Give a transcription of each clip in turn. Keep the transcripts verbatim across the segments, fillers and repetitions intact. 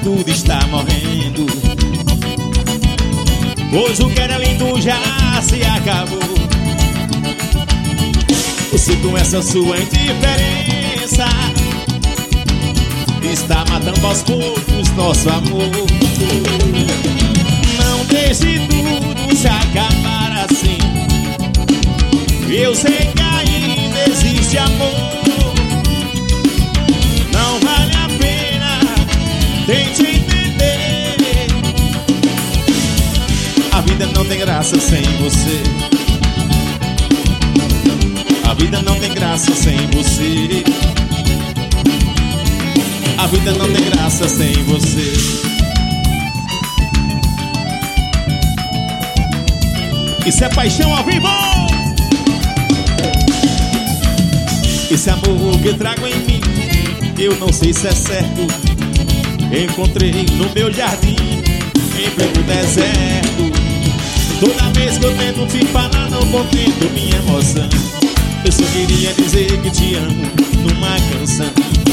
tudo está morrendo. Pois o que era lindo já se acabou. Você com essa sua indiferença está matando aos poucos nosso amor. Não deixe tudo se acabar assim. Eu sei que ainda existe amor. Não vale a pena, tente entender. A vida não tem graça sem você. A vida não tem graça sem você. A vida não tem graça sem você. Isso é paixão ao vivo. Esse amor que trago em mim, eu não sei se é certo. Encontrei no meu jardim, em pleno deserto. Toda vez que eu tento te falar, não contento minha emoção. Eu só queria dizer que te amo numa canção.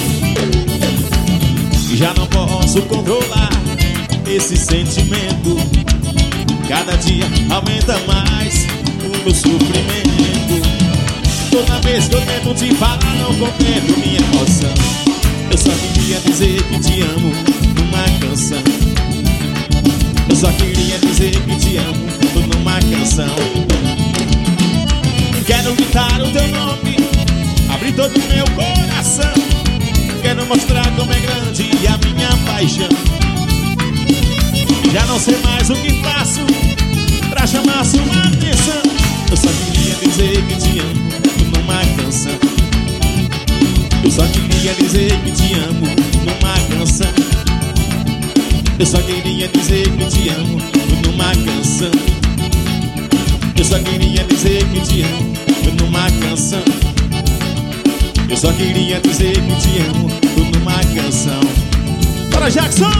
Já não posso controlar esse sentimento. Cada dia aumenta mais o meu sofrimento. Toda vez que eu tento te falar, não contento minha emoção. Eu só queria dizer que te amo numa canção. Eu só queria dizer que te amo numa canção. Quero gritar o teu nome, abrir todo o meu coração. Quero mostrar como é grande a minha paixão. Já não sei mais o que faço pra chamar sua atenção. Eu só queria dizer que te amo numa canção. Eu só queria dizer que te amo numa canção. Eu só queria dizer que te amo numa canção. Eu só queria dizer que te amo numa canção. Eu só queria dizer que te amo numa canção. Bora, Jackson!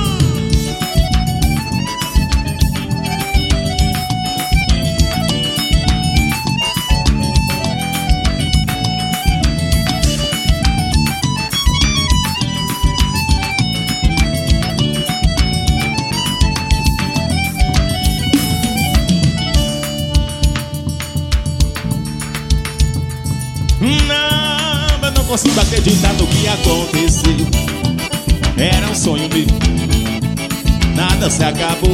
Não, eu não consigo acreditar no que aconteceu. Era um sonho meu, nada se acabou.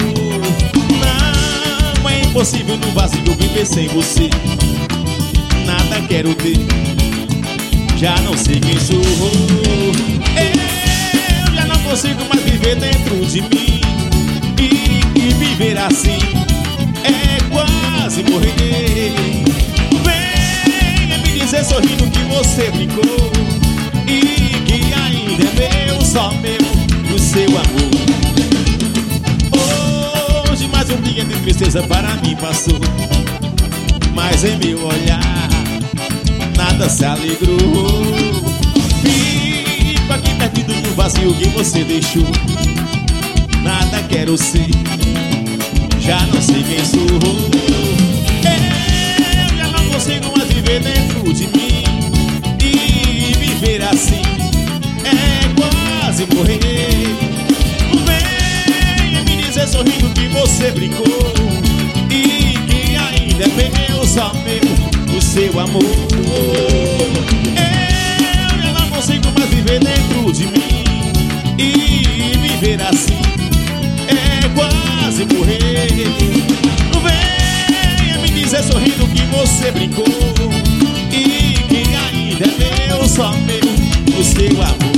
Não, é impossível no vazio viver sem você. Nada quero ter, já não sei quem sou. Eu já não consigo mais viver dentro de mim. E, e viver assim é quase morrer. Dizer sorrindo que você brincou e que ainda é meu, só meu, o seu amor. Hoje mais um dia de tristeza para mim passou, mas em meu olhar nada se alegrou. Fico aqui perdido no vazio que você deixou. Nada quero ser, já não sei quem sou. Eu já não consigo mais viver dentro de mim. E viver assim é quase morrer. Venha me dizer sorrindo que você brincou e que ainda é meu, só meu, o seu amor. Eu já não consigo mais viver dentro de mim. E viver assim é quase morrer. Venha me dizer sorrindo que você brincou e que ainda é meu, só meu, o seu amor.